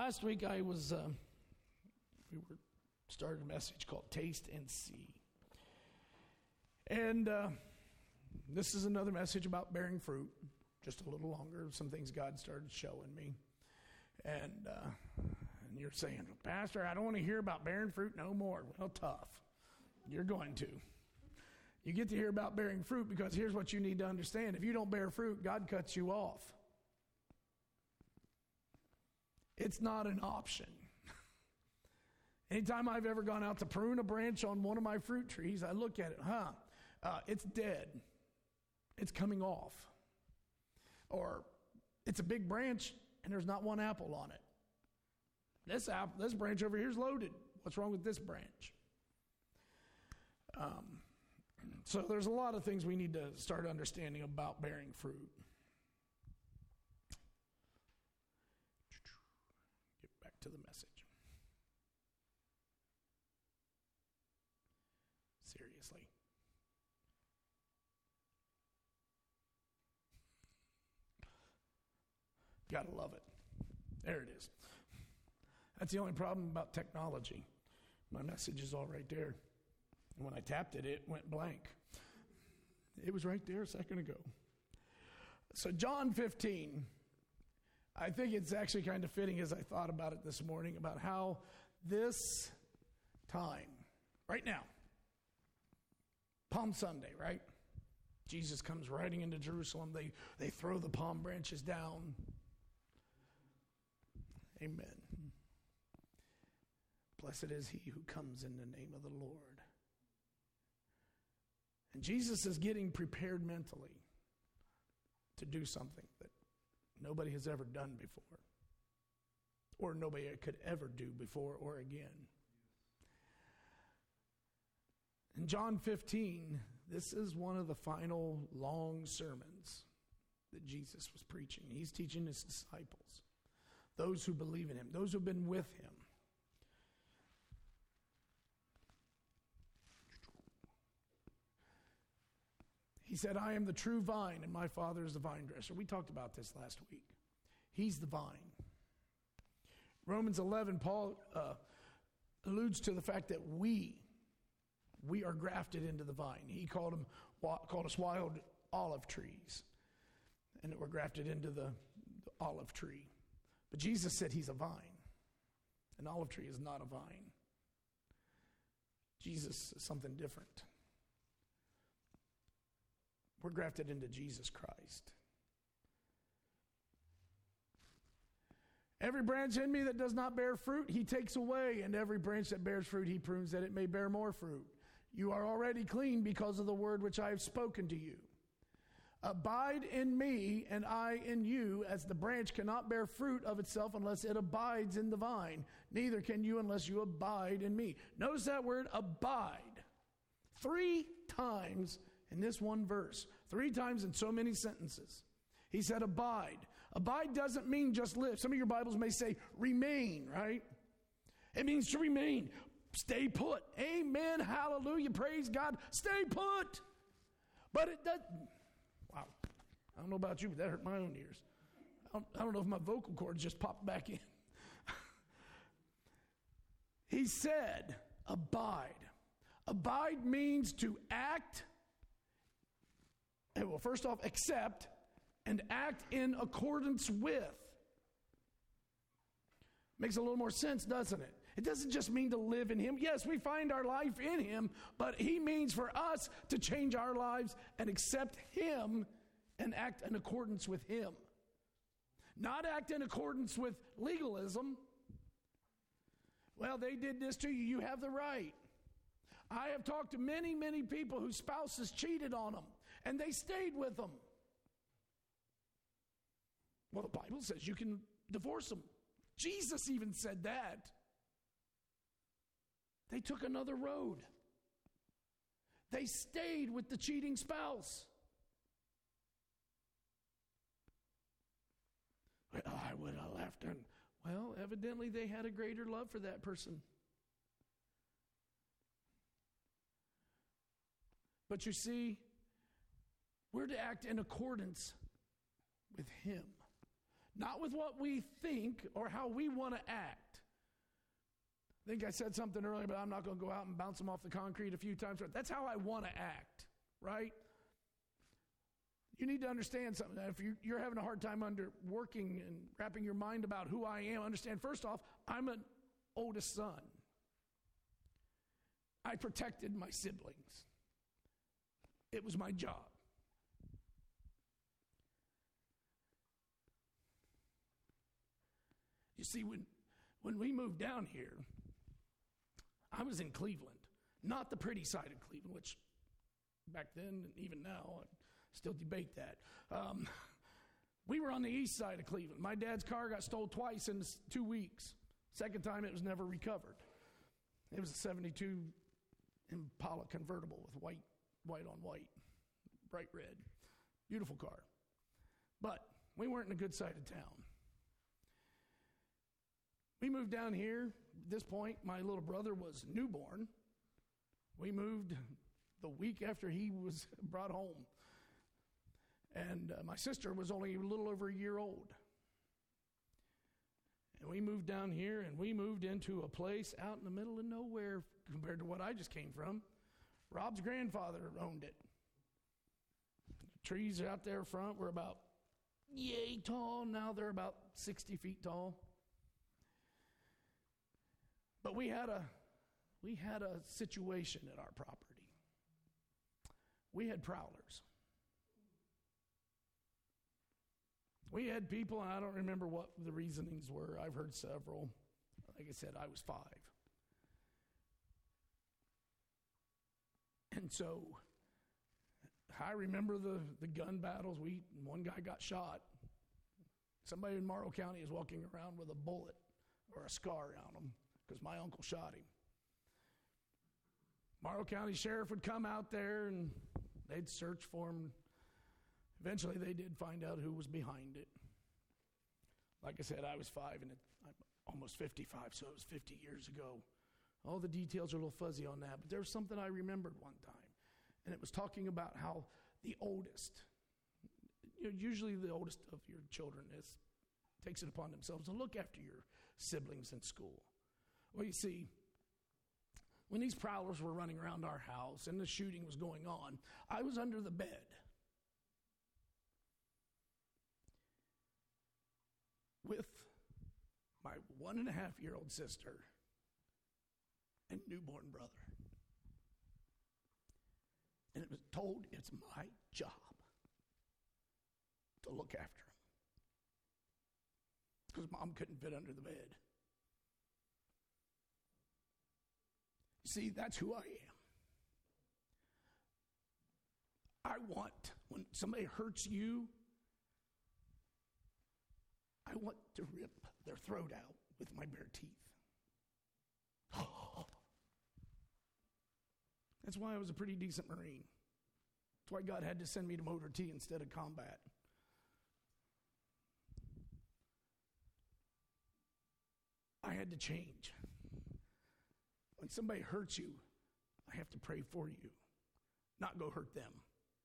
Last week we were started a message called Taste and See. And this is another message about bearing fruit, just a little longer, some things God started showing me. And you're saying, Pastor, I don't want to hear about bearing fruit no more. Well, tough. You're going to. You get to hear about bearing fruit because here's what you need to understand. If you don't bear fruit, God cuts you off. It's not an option. Anytime I've ever gone out to prune a branch on one of my fruit trees, I look at it, it's dead. It's coming off. Or it's a big branch and there's not one apple on it. This branch over here is loaded. What's wrong with this branch? So there's a lot of things we need to start understanding about bearing fruit. Get back to the message. Seriously. Gotta love it. There it is. That's the only problem about technology. My message is all right there. And when I tapped it, it went blank. It was right there a second ago. So John 15, I think it's actually kind of fitting as I thought about it this morning, about how this time, right now, Palm Sunday, right? Jesus comes riding into Jerusalem. They throw the palm branches down. Amen. Blessed is he who comes in the name of the Lord. And Jesus is getting prepared mentally to do something that nobody has ever done before, or nobody could ever do before or again. In John 15, this is one of the final long sermons that Jesus was preaching. He's teaching his disciples, those who believe in him, those who have been with him. He said, I am the true vine, and my Father is the vine dresser. We talked about this last week. He's the vine. Romans 11, Paul alludes to the fact that we are grafted into the vine. He called us wild olive trees, and that we're grafted into the olive tree. But Jesus said he's a vine. An olive tree is not a vine. Jesus is something different. We're grafted into Jesus Christ. Every branch in me that does not bear fruit, he takes away. And every branch that bears fruit, he prunes that it may bear more fruit. You are already clean because of the word which I have spoken to you. Abide in me, and I in you, as the branch cannot bear fruit of itself unless it abides in the vine. Neither can you unless you abide in me. Notice that word abide. 3 times in this one verse. 3 times in so many sentences. He said abide. Abide doesn't mean just live. Some of your Bibles may say remain, right? It means to remain. Stay put. Amen. Hallelujah. Praise God. Stay put. But it doesn't. Wow. I don't know about you, but that hurt my own ears. I don't know if my vocal cords just popped back in. He said abide. Abide means to act. Well, first off, accept and act in accordance with. Makes a little more sense, doesn't it? It doesn't just mean to live in him. Yes, we find our life in him, but he means for us to change our lives and accept him and act in accordance with him. Not act in accordance with legalism. Well, they did this to you. You have the right. I have talked to many, many people whose spouses cheated on them, and they stayed with them. Well, the Bible says you can divorce them. Jesus even said that. They took another road. They stayed with the cheating spouse. Well, I would have left her. Well, evidently they had a greater love for that person. But you see, we're to act in accordance with him. not with what we think or how we want to act. I think I said something earlier, but I'm not going to go out and bounce them off the concrete a few times. That's how I want to act, right? You need to understand something. If you're having a hard time working and wrapping your mind about who I am, understand, first off, I'm an oldest son. I protected my siblings. It was my job. You see, when we moved down here, I was in Cleveland, not the pretty side of Cleveland, which back then and even now, I still debate that. We were on the east side of Cleveland. My dad's car got stolen twice in 2 weeks. Second time, it was never recovered. It was a 72 Impala convertible with white on white, bright red. Beautiful car. But we weren't in a good side of town. We moved down here. At this point, my little brother was newborn. We moved the week after he was brought home. And my sister was only a little over a year old. And we moved down here, and we moved into a place out in the middle of nowhere compared to what I just came from. Rob's grandfather owned it. The trees out there front were about yay tall. Now they're about 60 feet tall. But we had a situation at our property. We had prowlers. We had people, and I don't remember what the reasonings were. I've heard several. Like I said, I was 5. And so I remember the gun battles. One guy got shot. Somebody in Morrow County is walking around with a bullet or a scar on him because my uncle shot him. Morrow County Sheriff would come out there and they'd search for him. Eventually, they did find out who was behind it. Like I said, I was 5 and I'm almost 55, so it was 50 years ago. All the details are a little fuzzy on that, but there was something I remembered one time, and it was talking about how the oldest, usually the oldest of your children takes it upon themselves to look after your siblings in school. Well, you see, when these prowlers were running around our house and the shooting was going on, I was under the bed. With my 1.5-year-old sister and newborn brother. And it was told it's my job to look after him. Because Mom couldn't fit under the bed. See, that's who I am. I want, when somebody hurts you, I want to rip their throat out with my bare teeth. That's why I was a pretty decent Marine. That's why God had to send me to Motor T instead of combat. I had to change. When somebody hurts you, I have to pray for you, not go hurt them.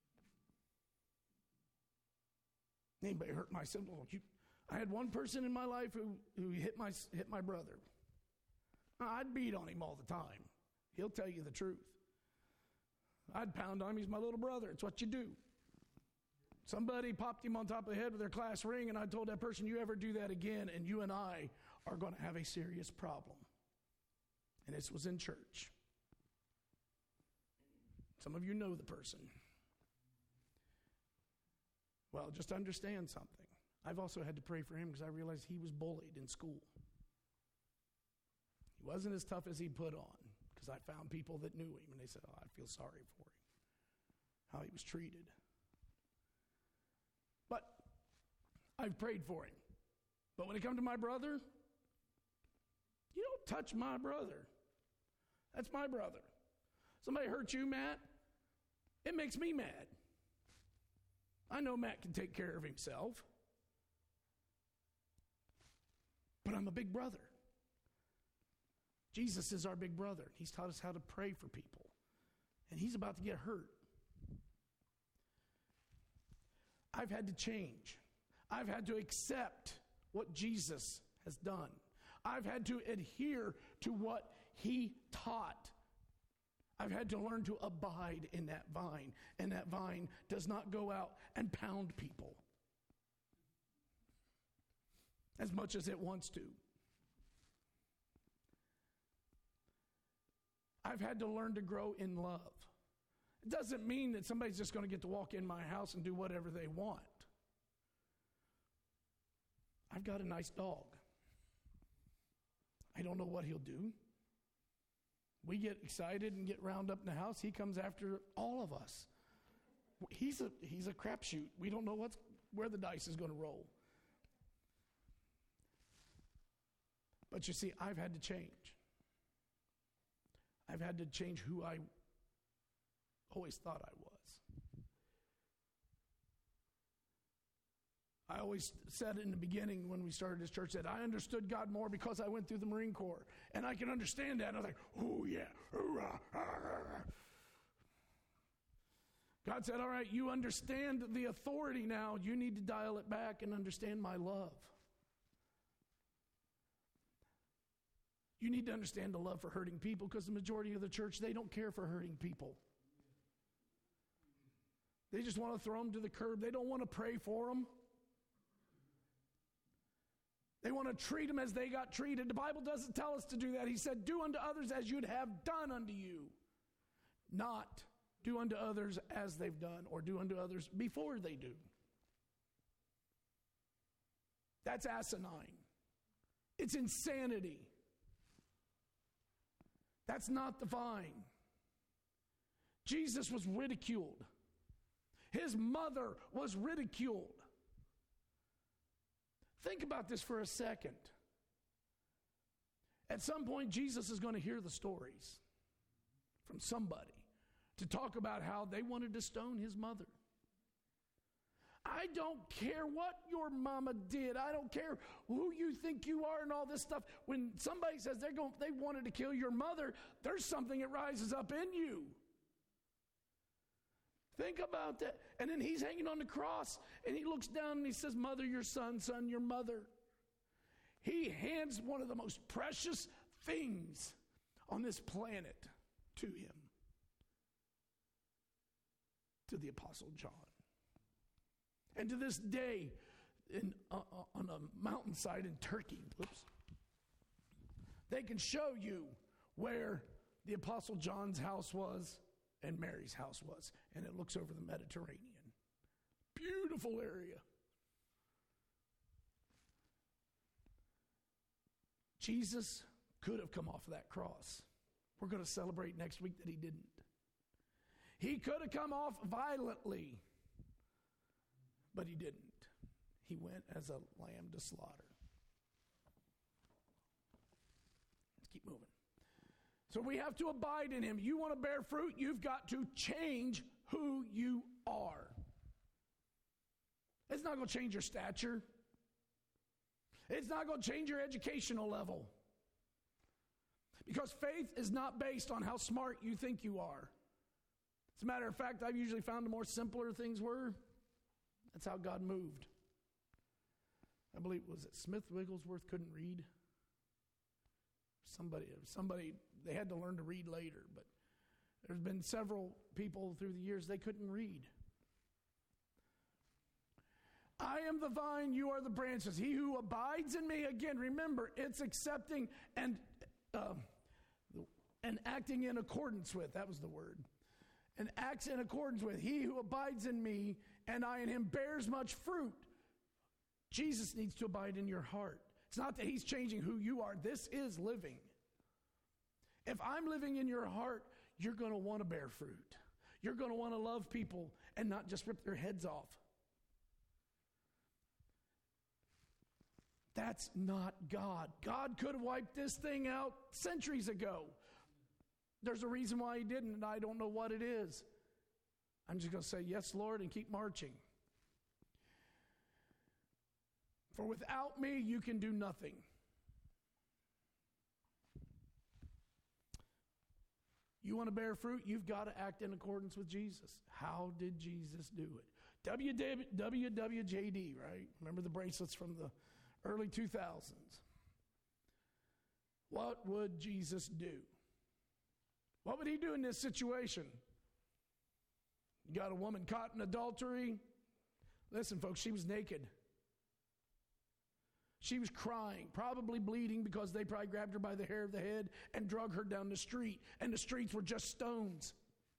Anybody hurt my sibling? I had one person in my life who hit my brother. I'd beat on him all the time. He'll tell you the truth. I'd pound on him. He's my little brother. It's what you do. Somebody popped him on top of the head with their class ring, and I told that person, you ever do that again, and you and I are going to have a serious problem. And this was in church. Some of you know the person. Well, just understand something. I've also had to pray for him because I realized he was bullied in school. He wasn't as tough as he put on because I found people that knew him, and they said, I feel sorry for him, how he was treated. But I've prayed for him. But when it comes to my brother, you don't touch my brother. That's my brother. Somebody hurt you, Matt, it makes me mad. I know Matt can take care of himself. But I'm a big brother. Jesus is our big brother. He's taught us how to pray for people. And he's about to get hurt. I've had to change. I've had to accept what Jesus has done. I've had to adhere to what he taught. I've had to learn to abide in that vine, and that vine does not go out and pound people as much as it wants to. I've had to learn to grow in love. It doesn't mean that somebody's just going to get to walk in my house and do whatever they want. I've got a nice dog. I don't know what he'll do. We get excited and get round up in the house. He comes after all of us. He's a crapshoot. We don't know where the dice is going to roll. But you see, I've had to change. I've had to change who I always thought I was. I always said in the beginning when we started this church that I understood God more because I went through the Marine Corps. And I can understand that. And I was like, oh yeah. God said, all right, you understand the authority now. You need to dial it back and understand my love. You need to understand the love for hurting people, because the majority of the church, they don't care for hurting people. They just want to throw them to the curb. They don't want to pray for them. They want to treat them as they got treated. The Bible doesn't tell us to do that. He said, do unto others as you'd have done unto you. Not do unto others as they've done, or do unto others before they do. That's asinine. It's insanity. That's not the vine. Jesus was ridiculed. His mother was ridiculed. Think about this for a second. At some point, Jesus is going to hear the stories from somebody to talk about how they wanted to stone his mother. I don't care what your mama did. I don't care who you think you are and all this stuff. When somebody says they wanted to kill your mother, there's something that rises up in you. Think about that. And then he's hanging on the cross, and he looks down and he says, mother, your son, son, your mother. He hands one of the most precious things on this planet to him, to the Apostle John. And to this day, on a mountainside in Turkey, they can show you where the Apostle John's house was and Mary's house was. And it looks over the Mediterranean. Beautiful area. Jesus could have come off of that cross. We're going to celebrate next week that he didn't. He could have come off violently, but he didn't. He went as a lamb to slaughter. Let's keep moving. So we have to abide in him. You want to bear fruit, you've got to change who you are. It's not going to change your stature. It's not going to change your educational level. Because faith is not based on how smart you think you are. As a matter of fact, I've usually found the more simpler things were, that's how God moved. I believe, was it Smith Wigglesworth couldn't read? Somebody, they had to learn to read later, but there's been several people through the years, they couldn't read. I am the vine, you are the branches. He who abides in me, again, remember, it's accepting and acting in accordance with, that was the word. And acts in accordance with. He who abides in me and I in him bears much fruit. Jesus needs to abide in your heart. It's not that he's changing who you are. This is living. If I'm living in your heart, you're going to want to bear fruit. You're going to want to love people and not just rip their heads off. That's not God. God could have wiped this thing out centuries ago. There's a reason why he didn't, and I don't know what it is. I'm just going to say, yes, Lord, and keep marching. For without me, you can do nothing. You want to bear fruit? You've got to act in accordance with Jesus. How did Jesus do it? WWJD, right? Remember the bracelets from the early 2000s. What would Jesus do? What would he do in this situation? You got a woman caught in adultery. Listen, folks, she was naked. She was crying, probably bleeding because they probably grabbed her by the hair of the head and drug her down the street, and the streets were just stones.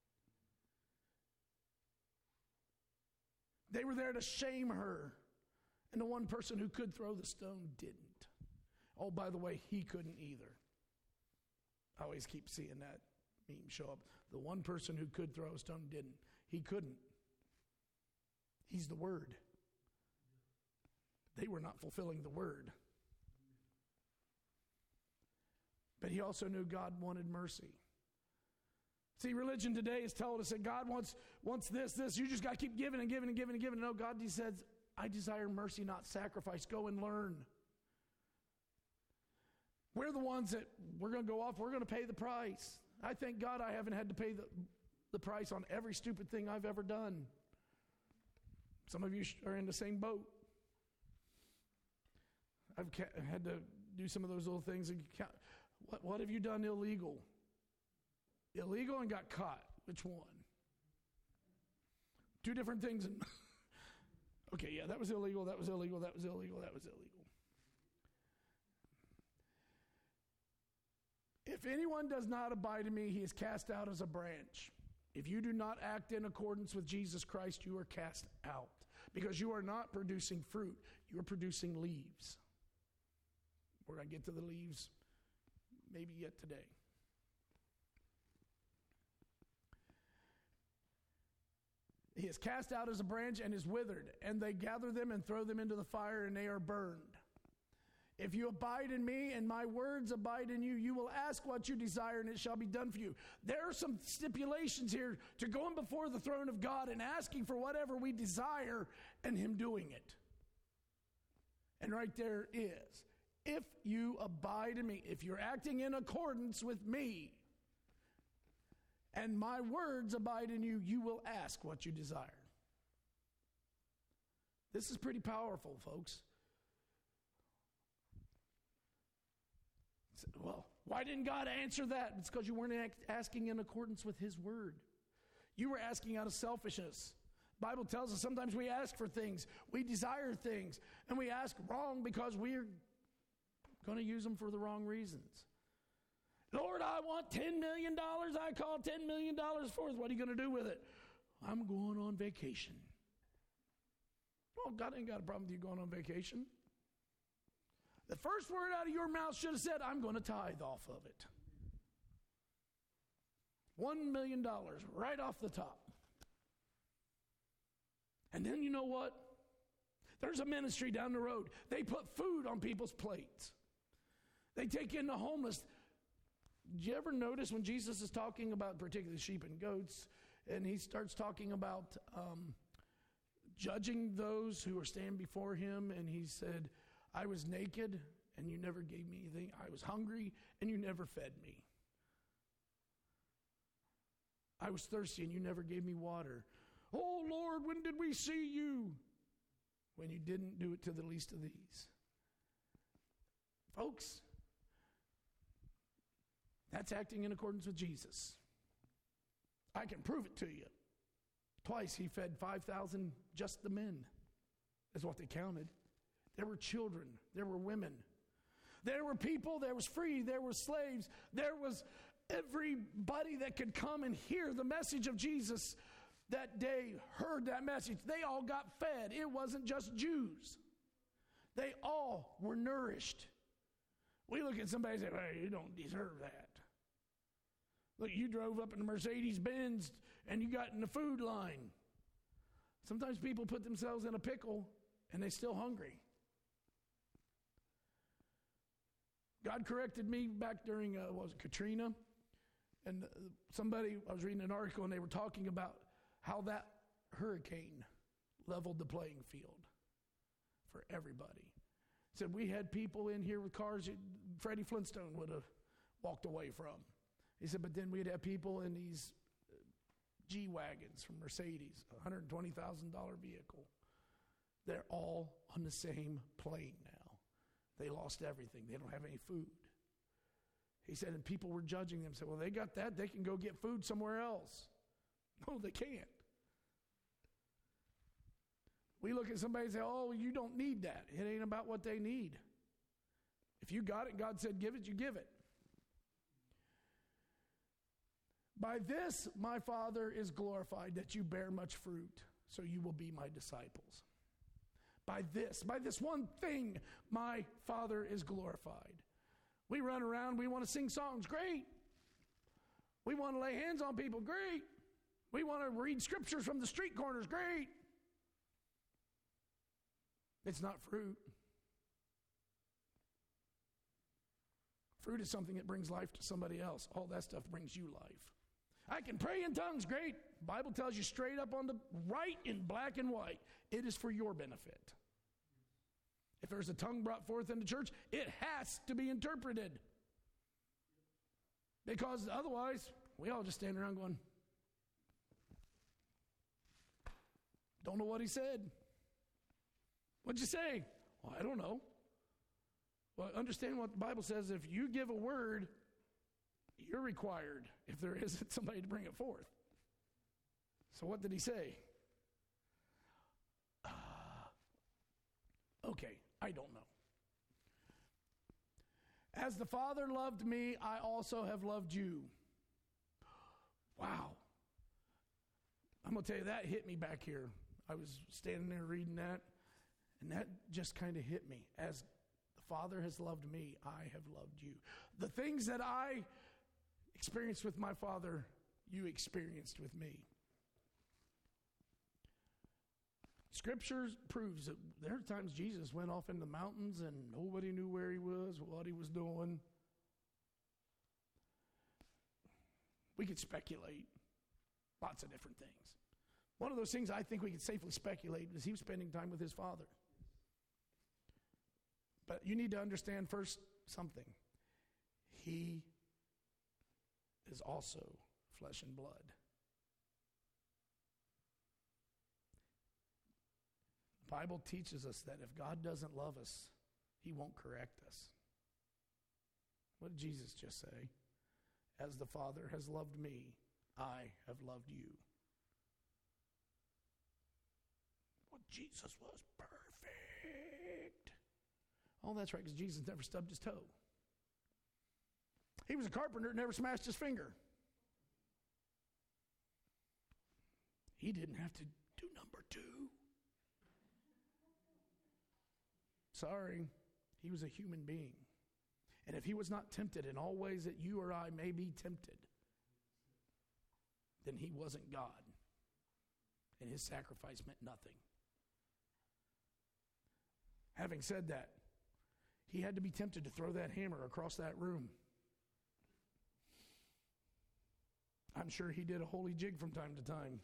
They were there to shame her, and the one person who could throw the stone didn't. Oh, by the way, he couldn't either. I always keep seeing that meme show up. The one person who could throw a stone didn't. He couldn't. He's the Word. They were not fulfilling the Word. But he also knew God wanted mercy. See, religion today has told us that God wants this. You just got to keep giving and giving and giving and giving. No, God says, I desire mercy, not sacrifice. Go and learn. We're the ones that we're going to go off. We're going to pay the price. I thank God I haven't had to pay the price on every stupid thing I've ever done. Some of you are in the same boat. I've had to do some of those little things. What have you done illegal? Illegal and got caught. Which one? Two different things. Okay, yeah, that was illegal, that was illegal, that was illegal, that was illegal. If anyone does not abide in me, he is cast out as a branch. If you do not act in accordance with Jesus Christ, you are cast out. Because you are not producing fruit, you are producing leaves. We're going to get to the leaves maybe yet today. He is cast out as a branch and is withered, and they gather them and throw them into the fire, and they are burned. If you abide in me and my words abide in you, you will ask what you desire, and it shall be done for you. There are some stipulations here to going before the throne of God and asking for whatever we desire and him doing it. And right there is, if you abide in me, if you're acting in accordance with me, and my words abide in you, you will ask what you desire. This is pretty powerful, folks. Well, why didn't God answer that? It's because you weren't asking in accordance with his word. You were asking out of selfishness. The Bible tells us sometimes we ask for things, we desire things, and we ask wrong because we're going to use them for the wrong reasons. Lord, I want $10 million. I call $10 million forth. What are you going to do with it? I'm going on vacation. Well, God ain't got a problem with you going on vacation. The first word out of your mouth should have said, I'm going to tithe off of it. $1 million right off the top. And then you know what? There's a ministry down the road. They put food on people's plates. They take in the homeless. Did you ever notice when Jesus is talking about particularly sheep and goats, and he starts talking about judging those who are standing before him, and he said, I was naked, and you never gave me anything. I was hungry, and you never fed me. I was thirsty, and you never gave me water. Oh, Lord, when did we see you? When you didn't do it to the least of these. Folks, that's acting in accordance with Jesus. I can prove it to you. Twice he fed 5,000, just the men, is what they counted. There were children. There were women. There were people. There was free. There were slaves. There was everybody that could come and hear the message of Jesus that day, heard that message. They all got fed. It wasn't just Jews. They all were nourished. We look at somebody and say, well, you don't deserve that. Look, you drove up in a Mercedes-Benz and you got in the food line. Sometimes people put themselves in a pickle and they're still hungry. God corrected me back during, Katrina? And I was reading an article and they were talking about how that hurricane leveled the playing field for everybody. Said we had people in here with cars that Freddie Flintstone would have walked away from. He said, but then we'd have people in these G-Wagons from Mercedes, $120,000 vehicle. They're all on the same plane now. They lost everything. They don't have any food. He said, and people were judging them. Said, well, they got that. They can go get food somewhere else. No, they can't. We look at somebody and say, oh, you don't need that. It ain't about what they need. If you got it, God said, give it, you give it. By this, my Father is glorified, that you bear much fruit, so you will be my disciples. By this one thing, my Father is glorified. We run around, we want to sing songs, great. We want to lay hands on people, great. We want to read scriptures from the street corners, great. It's not fruit. Fruit is something that brings life to somebody else. All that stuff brings you life. I can pray in tongues, great. The Bible tells you straight up on the right in black and white, it is for your benefit. If there's a tongue brought forth in the church, it has to be interpreted. Because otherwise, we all just stand around going, don't know what he said. What'd you say? Well, I don't know. Well, understand what the Bible says. If you give a word, you're required, if there isn't somebody to bring it forth. So what did he say? Okay, I don't know. As the Father loved me, I also have loved you. Wow. I'm going to tell you, that hit me back here. I was standing there reading that, and that just kind of hit me. As the Father has loved me, I have loved you. The things that I experienced with my Father, you experienced with me. Scripture proves that there are times Jesus went off in the mountains and nobody knew where he was, what he was doing. We could speculate lots of different things. One of those things I think we could safely speculate is he was spending time with his Father. But you need to understand first something. He is also flesh and blood. The Bible teaches us that if God doesn't love us, he won't correct us. What did Jesus just say? As the Father has loved me, I have loved you. Well, Jesus was perfect. Oh, that's right, because Jesus never stubbed his toe. He was a carpenter, never smashed his finger. He didn't have to do number 2. Sorry, he was a human being. And if he was not tempted in all ways that you or I may be tempted, then he wasn't God. And his sacrifice meant nothing. Having said that, he had to be tempted to throw that hammer across that room. I'm sure he did a holy jig from time to time.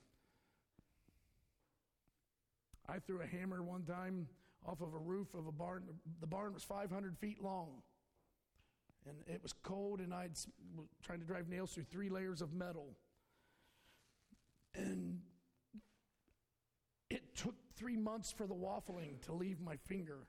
I threw a hammer one time off of a roof of a barn. The barn was 500 feet long. And it was cold, and I was trying to drive nails through 3 layers of metal. And it took 3 months for the waffling to leave my finger.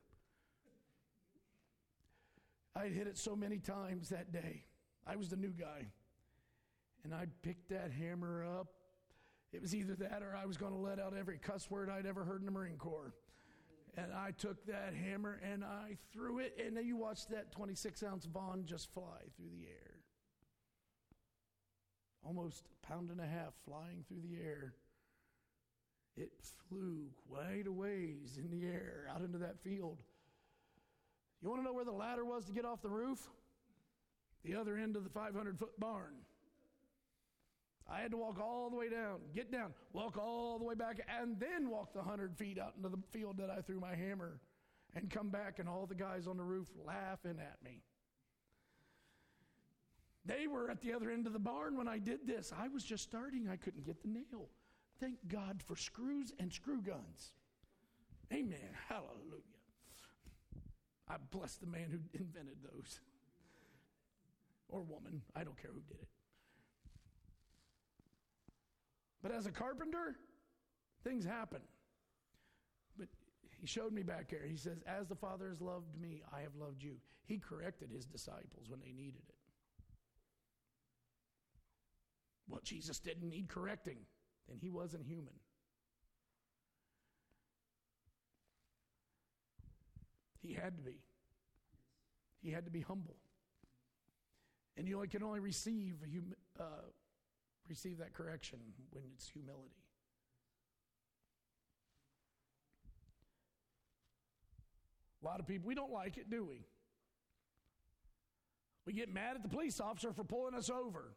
I hit it so many times that day. I was the new guy. And I picked that hammer up. It was either that or I was going to let out every cuss word I'd ever heard in the Marine Corps. And I took that hammer and I threw it, and then you watched that 26-ounce Vaughn just fly through the air. Almost a pound and a half flying through the air. It flew quite a ways in the air out into that field. You want to know where the ladder was to get off the roof? The other end of the 500-foot barn. I had to walk all the way down, get down, walk all the way back, and then walk the 100 feet out into the field that I threw my hammer, and come back, and all the guys on the roof laughing at me. They were at the other end of the barn when I did this. I was just starting. I couldn't get the nail. Thank God for screws and screw guns. Amen. Hallelujah. I bless the man who invented those. Or woman. I don't care who did it. But as a carpenter, things happen. But He showed me back there. He says, as the Father has loved me, I have loved you. He corrected his disciples when they needed it. Well, Jesus didn't need correcting, then he wasn't human. He had to be. He had to be humble. And you can only receive that correction when it's humility. A lot of people, we don't like it, do we? We get mad at the police officer for pulling us over.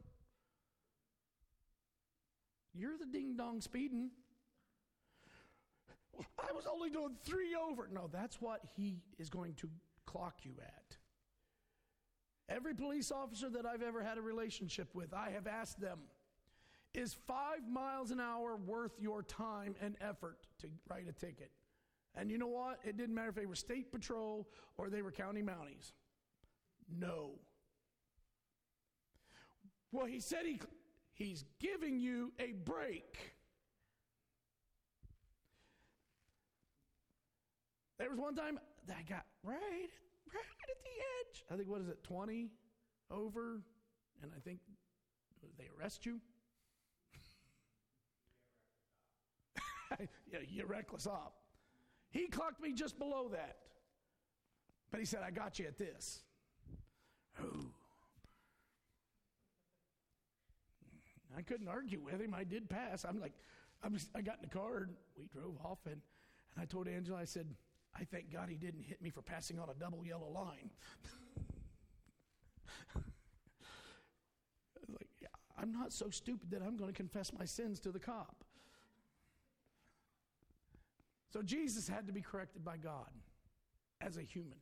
You're the ding-dong speeding. Well, I was only doing 3 over. No, that's what he is going to clock you at. Every police officer that I've ever had a relationship with, I have asked them, is 5 miles an hour worth your time and effort to write a ticket? And you know what? It didn't matter if they were state patrol or they were county mounties. No. Well, he said he's giving you a break. There was one time that I got right at the edge. I think, 20 over? And I think, they arrest you? Yeah, you're reckless op. He clocked me just below that. But he said, I got you at this. Oh. I couldn't argue with him. I did pass. I got in the car and we drove off. And I told Angela, I said, I thank God he didn't hit me for passing on a double yellow line. I was like, yeah, I'm not so stupid that I'm going to confess my sins to the cop. So Jesus had to be corrected by God as a human.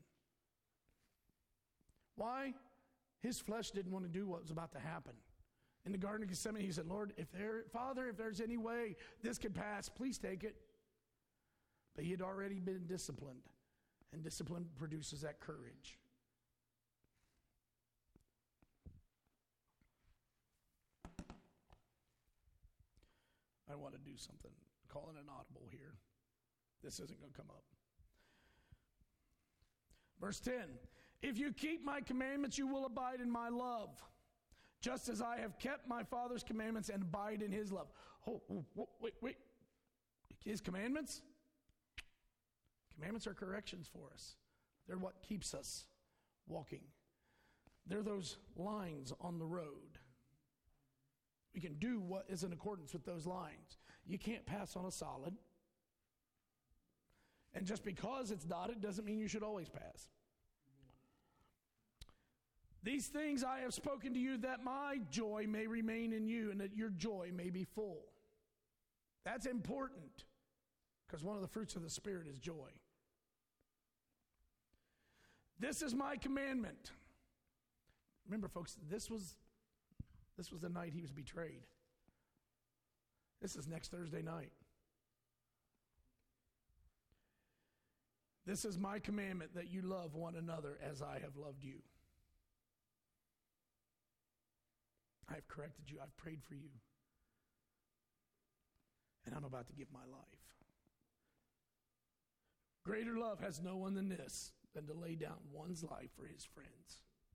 Why? His flesh didn't want to do what was about to happen. In the Garden of Gethsemane, he said, Lord, Father, if there's any way this could pass, please take it. But he had already been disciplined, and discipline produces that courage. I want to do something, calling an audible here. This isn't going to come up. Verse 10, if you keep my commandments, you will abide in my love, just as I have kept my Father's commandments and abide in his love. Oh, wait. His commandments? Commandments are corrections for us. They're what keeps us walking. They're those lines on the road. We can do what is in accordance with those lines. You can't pass on a solid. And just because it's dotted doesn't mean you should always pass. These things I have spoken to you that my joy may remain in you and that your joy may be full. That's important because one of the fruits of the Spirit is joy. This is my commandment. Remember, folks, this was the night he was betrayed. This is next Thursday night. This is my commandment, that you love one another as I have loved you. I have corrected you. I've prayed for you. And I'm about to give my life. Greater love has no one than this, than to lay down one's life for his friends.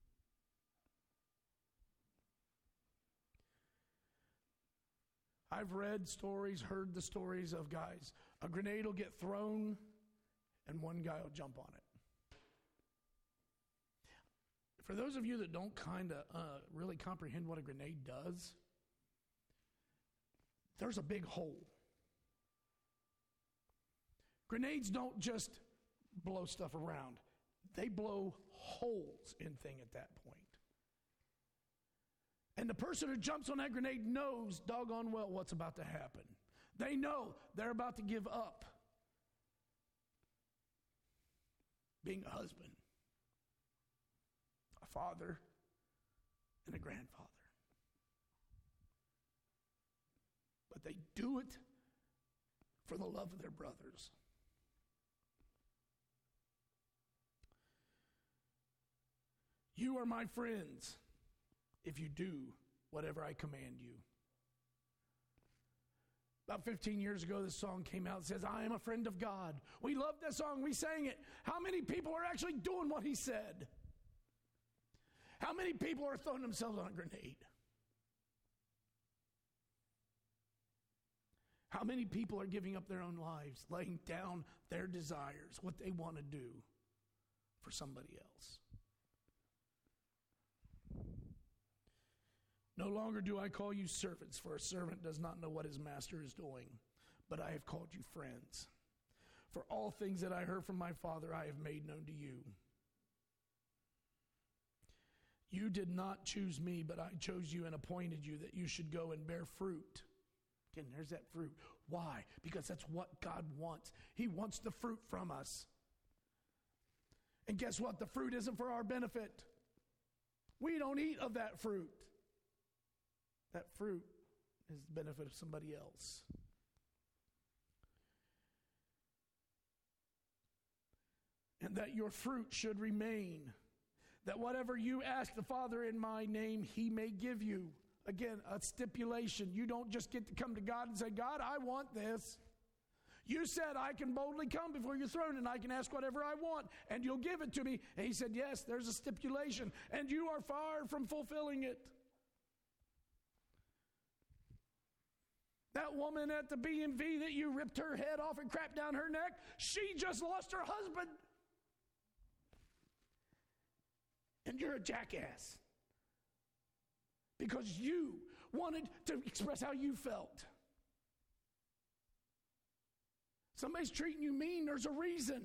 I've read stories, heard the stories of guys. A grenade will get thrown and one guy will jump on it. For those of you that don't kind of really comprehend what a grenade does, there's a big hole. Grenades don't just blow stuff around. They blow holes in things at that point. And the person who jumps on that grenade knows doggone well what's about to happen. They know they're about to give up being a husband, a father, and a grandfather. But they do it for the love of their brothers. You are my friends if you do whatever I command you. About 15 years ago, this song came out. It says, I am a friend of God. We loved that song. We sang it. How many people are actually doing what he said? How many people are throwing themselves on a grenade? How many people are giving up their own lives, laying down their desires, what they want to do for somebody else? No longer do I call you servants, for a servant does not know what his master is doing, but I have called you friends. For all things that I heard from my Father I have made known to you. You did not choose me, but I chose you and appointed you that you should go and bear fruit. Again, there's that fruit. Why? Because that's what God wants. He wants the fruit from us. And guess what? The fruit isn't for our benefit. We don't eat of that fruit. That fruit is the benefit of somebody else. And that your fruit should remain. That whatever you ask the Father in my name, he may give you. Again, a stipulation. You don't just get to come to God and say, God, I want this. You said I can boldly come before your throne and I can ask whatever I want and you'll give it to me. And he said, yes, there's a stipulation and you are far from fulfilling it. That woman at the BMV that you ripped her head off and crapped down her neck, she just lost her husband. And you're a jackass. Because you wanted to express how you felt. Somebody's treating you mean, there's a reason.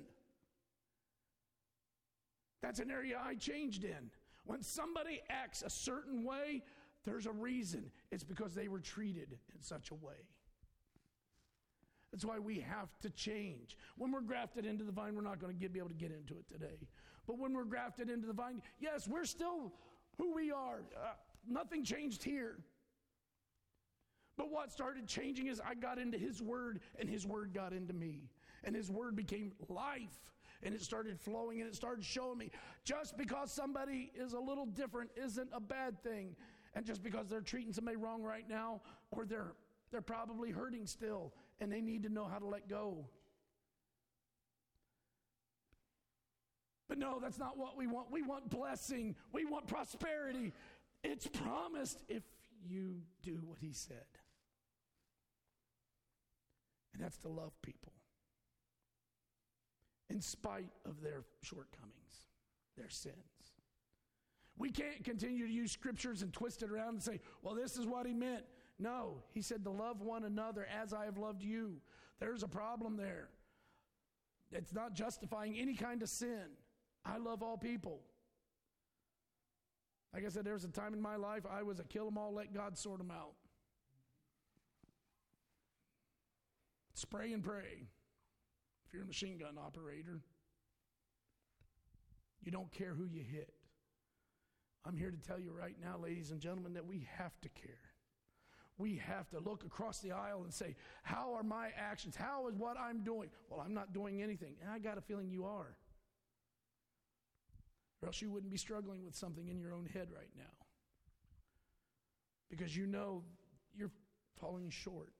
That's an area I changed in. When somebody acts a certain way, there's a reason. It's because they were treated in such a way. That's why we have to change. When we're grafted into the vine, we're not going to be able to get into it today. But when we're grafted into the vine, yes, we're still who we are. Nothing changed here. But what started changing is I got into his word, and his word got into me. And his word became life. And it started flowing, and it started showing me just because somebody is a little different isn't a bad thing. And just because they're treating somebody wrong right now, or they're probably hurting still, and they need to know how to let go. But no, that's not what we want. We want blessing. We want prosperity. It's promised if you do what he said. And that's to love people in spite of their shortcomings, their sins. We can't continue to use scriptures and twist it around and say, well, this is what he meant. No, he said to love one another as I have loved you. There's a problem there. It's not justifying any kind of sin. I love all people. Like I said, there was a time in my life I was a kill them all, let God sort them out. Spray and pray. If you're a machine gun operator, you don't care who you hit. I'm here to tell you right now, ladies and gentlemen, that we have to care. We have to look across the aisle and say, how are my actions? How is what I'm doing? Well, I'm not doing anything. And I got a feeling you are. Or else you wouldn't be struggling with something in your own head right now. Because you know you're falling short.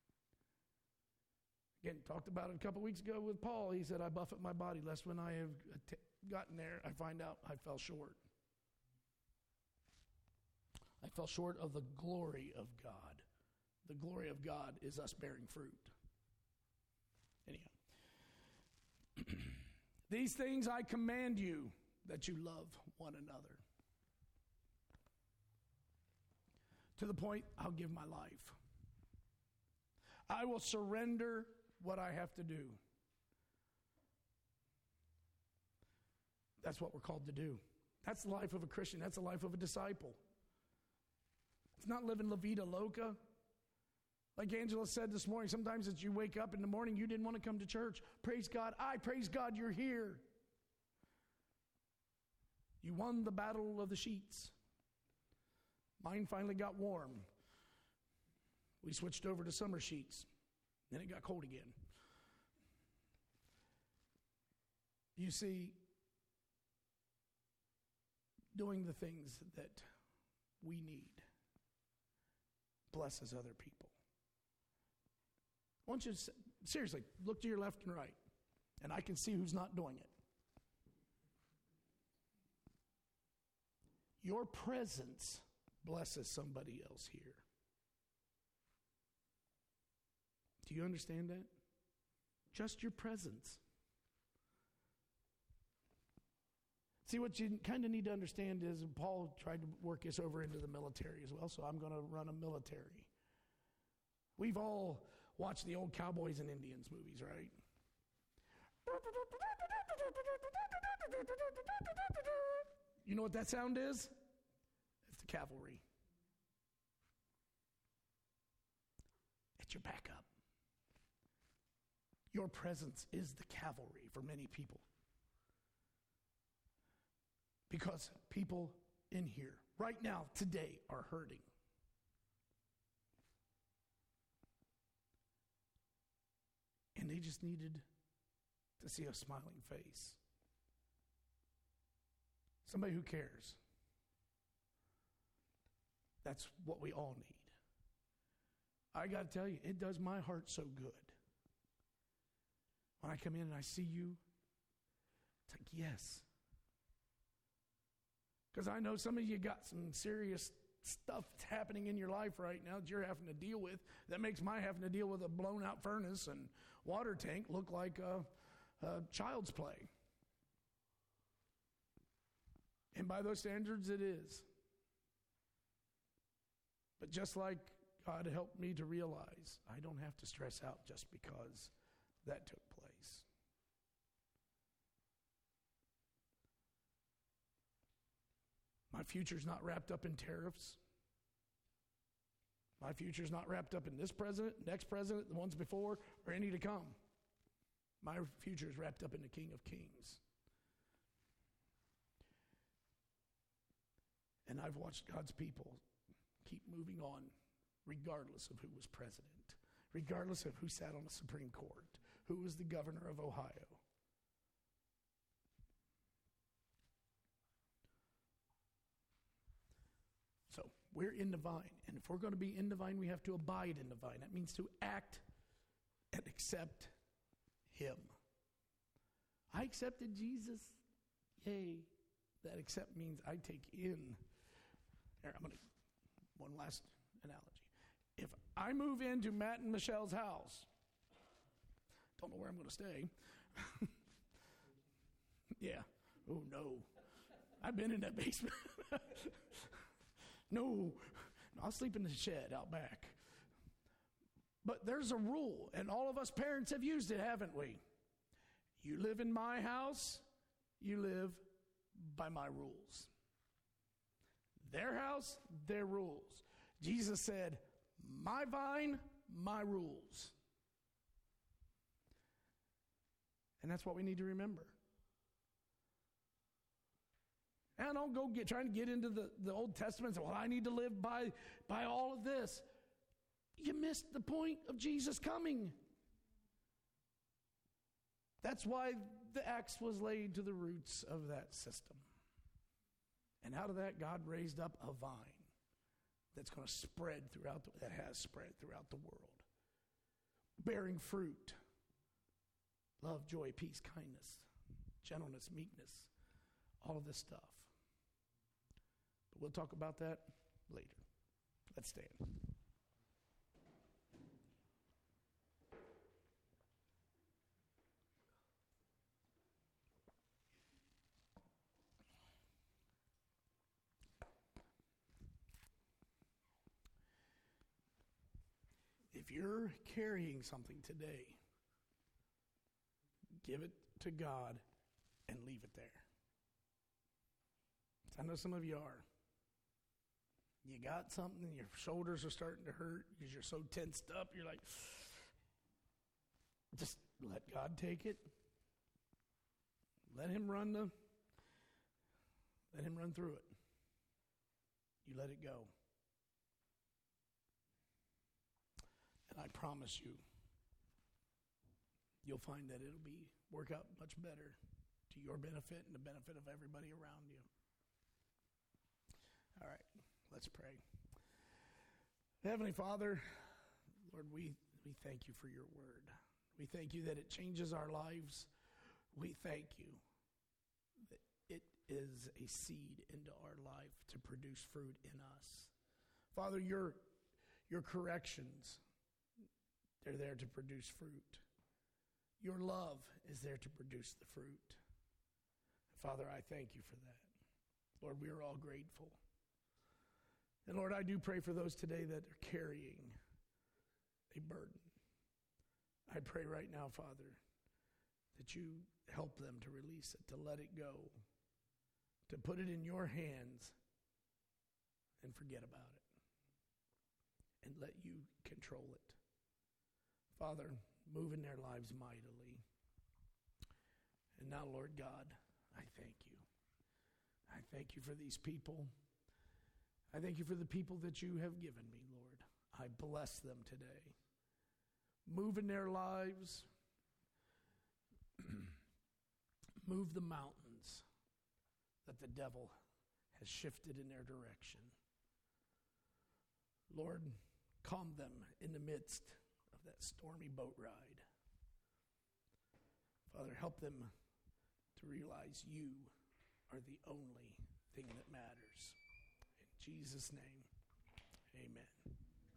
Again, talked about it a couple weeks ago with Paul. He said, I buffet my body, lest when I have gotten there, I find out I fell short. I fell short of the glory of God. The glory of God is us bearing fruit. Anyhow. These things I command you, that you love one another. To the point, I'll give my life. I will surrender what I have to do. That's what we're called to do. That's the life of a Christian. That's the life of a disciple. It's not living La Vida Loca. Like Angela said this morning, sometimes as you wake up in the morning, you didn't want to come to church. Praise God. I praise God you're here. You won the battle of the sheets. Mine finally got warm. We switched over to summer sheets. Then it got cold again. You see, doing the things that we need blesses other people. I want you to, seriously, look to your left and right, and I can see who's not doing it. Your presence blesses somebody else here. Do you understand that? Just your presence. See, what you kind of need to understand is Paul tried to work us over into the military as well, so I'm going to run a military. We've all watched the old Cowboys and Indians movies, right? You know what that sound is? It's the cavalry. It's your backup. Your presence is the cavalry for many people. Because people in here, right now, today, are hurting. And they just needed to see a smiling face. Somebody who cares. That's what we all need. I got to tell you, it does my heart so good. When I come in and I see you, it's like, yes. Because I know some of you got some serious stuff happening in your life right now that you're having to deal with. That makes my having to deal with a blown out furnace and water tank look like a child's play. And by those standards, it is. But just like God helped me to realize, I don't have to stress out just because that took place. My future's not wrapped up in tariffs. My future's not wrapped up in this president, next president, the ones before, or any to come. My future is wrapped up in the King of Kings. And I've watched God's people keep moving on, regardless of who was president, regardless of who sat on the Supreme Court, who was the governor of Ohio. So we're in the vine. And if we're going to be in the vine, we have to abide in the vine. That means to act and accept Him. I accepted Jesus. Yay. That accept means I take in. Here, one last analogy. If I move into Matt and Michelle's house, don't know where I'm going to stay. Yeah. Oh, no. I've been in that basement. No. I'll sleep in the shed out back. But there's a rule, and all of us parents have used it, haven't we? You live in my house, you live by my rules. Their house, their rules. Jesus said, my vine, my rules. And that's what we need to remember. And don't go trying to get into the Old Testament and say, well, I need to live by all of this. You missed the point of Jesus coming. That's why the axe was laid to the roots of that system. And out of that, God raised up a vine that's going to spread that has spread throughout the world, bearing fruit, love, joy, peace, kindness, gentleness, meekness, all of this stuff. But we'll talk about that later. Let's stand. If you're carrying something today, give it to God and leave it there. I know some of you are. You got something, your shoulders are starting to hurt because you're so tensed up. You're like, just let God take it. Let Him run through it. You let it go. And I promise you, you'll find that it'll work out much better to your benefit and the benefit of everybody around you. All right, let's pray. Heavenly Father, Lord, we We thank you for your word. We thank you that it changes our lives. We thank you that it is a seed into our life to produce fruit in us. Father, your corrections, they're there to produce fruit. Your love is there to produce the fruit. Father, I thank you for that. Lord, we are all grateful. And Lord, I do pray for those today that are carrying a burden. I pray right now, Father, that you help them to release it, to let it go, to put it in your hands and forget about it, and let you control it. Father, move in their lives mightily. And now, Lord God, I thank you. I thank you for these people. I thank you for the people that you have given me, Lord. I bless them today. Move in their lives. Move the mountains that the devil has shifted in their direction. Lord, calm them in the midst of that stormy boat ride. Father, help them to realize you are the only thing that matters. In Jesus' name, amen.